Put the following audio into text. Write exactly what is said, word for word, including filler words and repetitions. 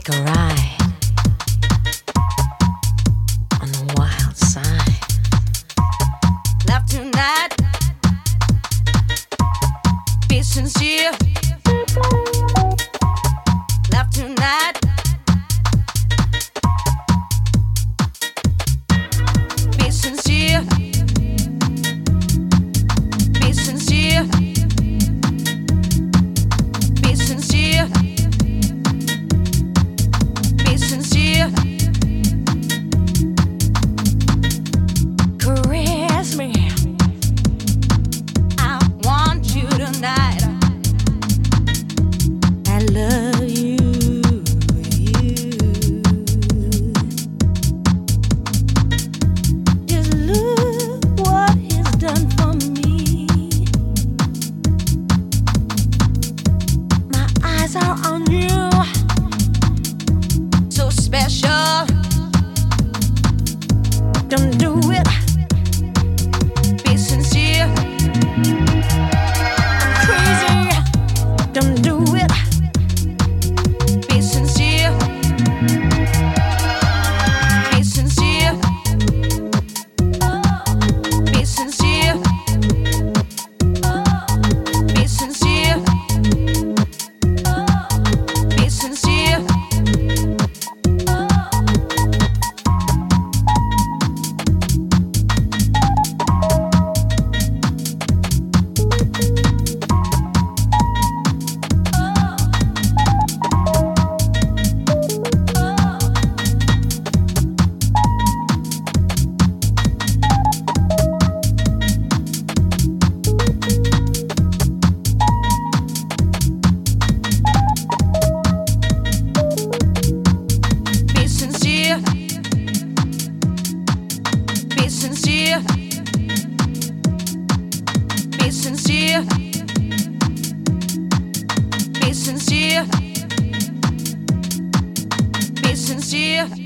take a ride on the wild side. Love tonight, be sincere. Love tonight, be sincere. Be sincere. Be sincere. Be sincere. Caress me. I want you tonight. I love you. You. Just look what he's done for me. My eyes are on you. So special. Don't do it. Be sincere. I'm crazy. Don't do it. Be sincere. Be sincere. Be sincere. Be sincere. Be sincere. Be sincere. Be sincere. Be sincere. Be sincere. Be sincere.